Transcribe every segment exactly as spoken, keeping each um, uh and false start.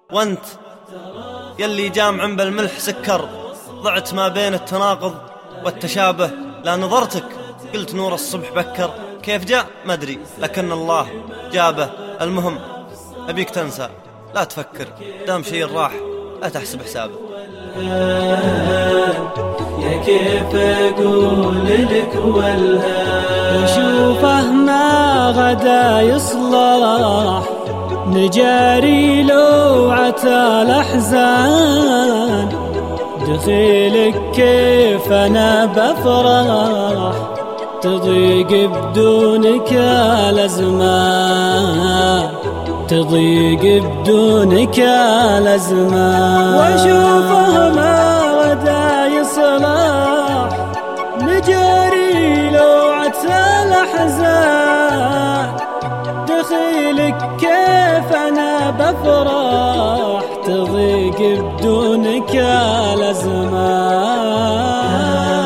وانت يلي جامع بالملح سكر، ضعت ما بين التناقض والتشابه. لا نظرتك قلت نور الصبح بكر، كيف جاء ما أدري لكن الله جابه. المهم أبيك تنسى لا تفكر، دام شيء راح لا تحسب حسابه. يا كيف أقول لك والهان، وشوفه ما غدا يصلح، نجاري لوعة الأحزان. دخيلك كيف أنا بفرح، تضيق بدونك الأزمان، تضيق بدونك الأزمان. وشوفه ما غدا يصلح، نجاري لوعة الأحزان. دخيلك كيف أنا بفرح، تضيق بدونك الأزمان.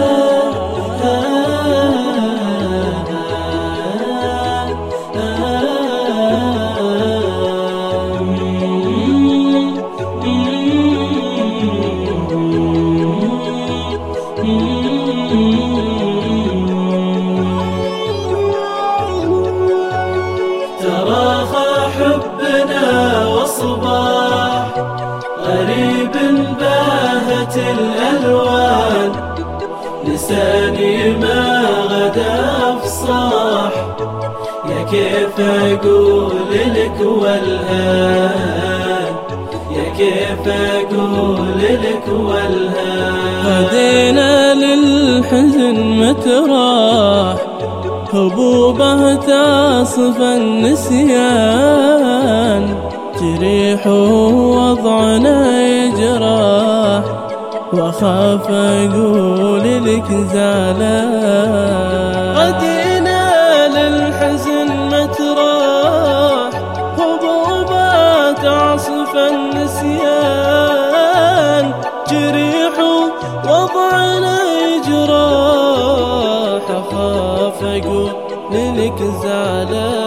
تراخى حبنا وصباح، غريب باهت الألوان. لساني ما غدا أفصاح، يا كيف أقول لك والهان، يا كيف أقول لك والهان. هدينا للحزن متراح، هبوبه تعصف النسيان. جريح ووضعنا يجراح، وأخاف أقول لك زعلان. غدينا للحزن متراح، هبوبه تعصف النسيان. جريح ووضعنا يجراح، أخاف أقول لك زعلان.